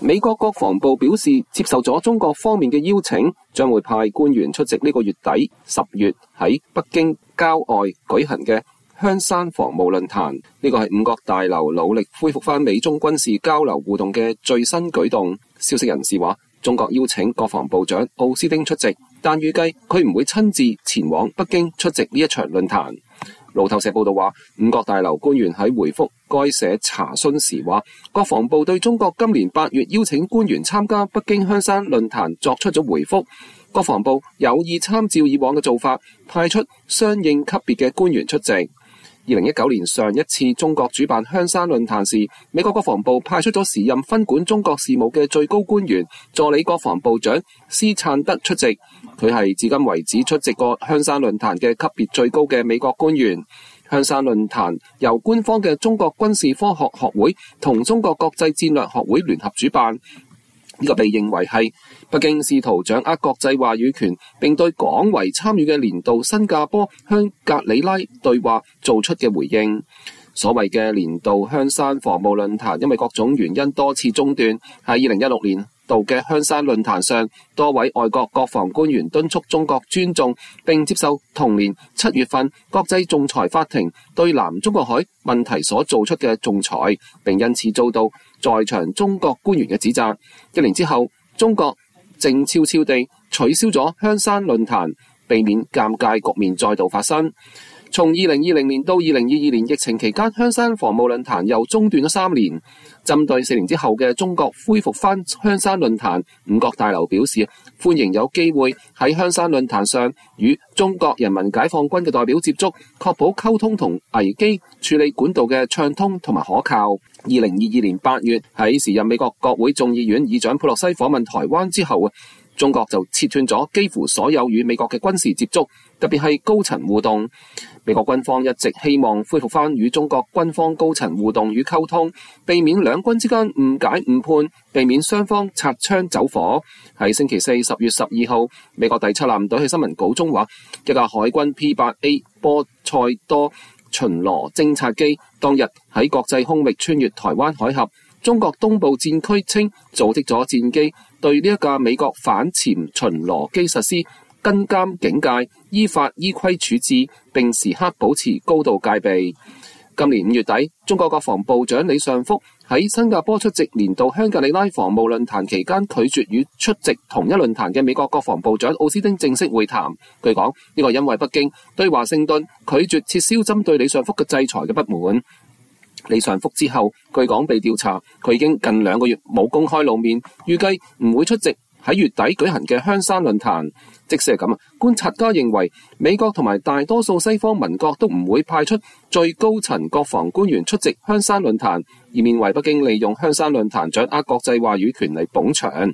美國國防部表示，接受咗中國方面嘅邀請，將會派官員出席呢個月底10月喺北京郊外舉行嘅香山防務論壇。呢個係五角大樓努力恢復翻美中軍事交流互動嘅最新舉動。消息人士話，中國邀請國防部長奧斯汀出席，但預計佢唔會親自前往北京出席呢一場論壇。路透社報道話，五角大樓官員喺回覆該社查詢時話，國防部對中國今年8月邀請官員參加北京香山論壇作出咗回覆。國防部有意參照以往嘅做法，派出相應級別嘅官員出席。2019年上一次中國主辦香山論壇時，美國國防部派出咗時任分管中國事務嘅最高官員助理國防部長斯燦德出席。佢係至今為止出席過香山論壇嘅級別最高嘅美國官員。香山論壇由官方嘅中國軍事科學學會同中國國際戰略學會聯合主辦。呢個被認為係北京試圖掌握國際話語權，並對廣為參與嘅年度新加坡香格里拉對話做出嘅回應。所謂嘅年度香山防務論壇因為各種原因多次中斷。喺2016年度嘅香山論壇上，多位外國國防官員敦促中國尊重並接受同年7月份國際仲裁法庭對南中國海問題所做出嘅仲裁，並因此遭到在場中國官員嘅指責。1年之後，中國靜悄悄地取消咗香山論壇，避免尷尬局面再度發生。從2020年到2022年疫情期間，香山防務論壇又中斷咗3年。針對4年之後嘅中國恢復翻香山論壇，五角大樓表示歡迎有機會喺香山論壇上與中國人民解放軍嘅代表接觸，確保溝通同危機處理管道嘅暢通同埋可靠。2022年8月喺時任美國國會眾議院議長佩洛西訪問台灣之後，中國就切斷咗幾乎所有與美國嘅軍事接觸，特別係高層互動。美國軍方一直希望恢復翻與中國軍方高層互動與溝通，避免兩軍之間誤解誤判，避免雙方擦槍走火。喺星期四10月12號，美國第7艦隊喺新聞稿中話，一架海軍 P-8A 波塞多巡邏偵察機當日喺國際空域穿越台灣海峽。中國東部戰區稱組織咗戰機對呢一架美國反潛巡邏機實施跟監警戒，依法依規處置，並時刻保持高度戒備。今年5月底，中國國防部長李尚福喺新加坡出席年度香格里拉防務論壇期間，拒絕與出席同一論壇嘅美國國防部長奧斯汀正式會談。據講，呢個因為北京對華盛頓拒絕撤銷針對李尚福嘅制裁嘅不滿。李尚福之後，據講被調查，佢已經近2個月冇公開露面，預計唔會出席喺月底舉行嘅香山論壇。即使係咁啊，觀察家認為美國同埋大多數西方盟國都唔會派出最高層國防官員出席香山論壇，以免為北京利用香山論壇掌握國際話語權嚟捧場。